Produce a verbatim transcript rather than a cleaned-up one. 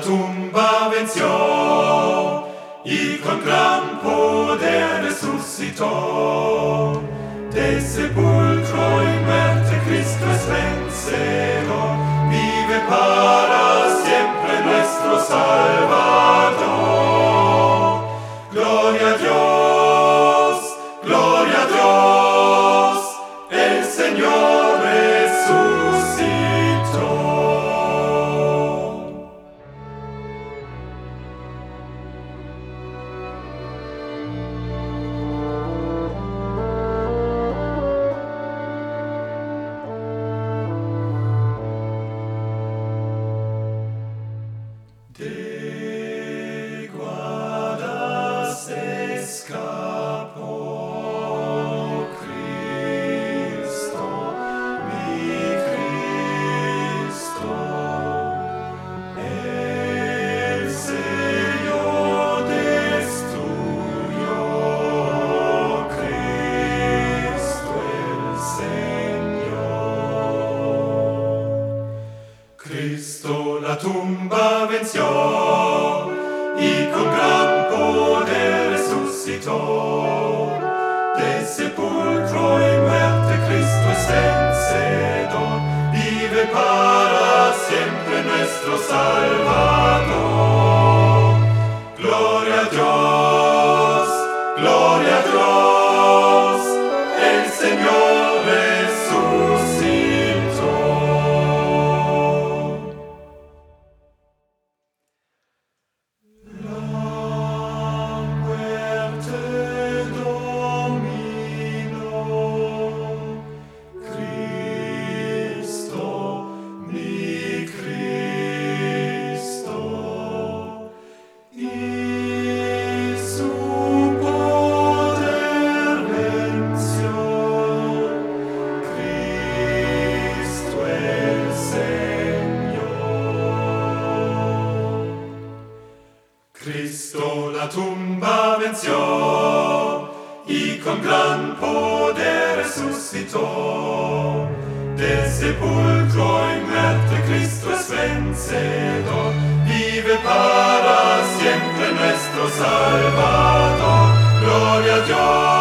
tumba venció y con gran poder resucitó. Del sepulcro y muerte Cristo es vencedor, vive para siempre nuestro Salvador. Gloria a Dios, gloria a Dios, el Señor resucitó. De guardas escapó Cristo, mi Cristo, el sello destruyó, Cristo el Señor. Cristo la tumba venció y con gran poder resucitó. Del sepulcro y muerte Cristo es vencedor, vive para siempre nuestro Salvador. Gloria a Dios, gloria a Dios, el Señor resucitó. Cristo la tumba venció y con gran poder resucitó. Del sepulcro y muerte Cristo es vencedor, vive para siempre nuestro Salvador. Gloria a Dios.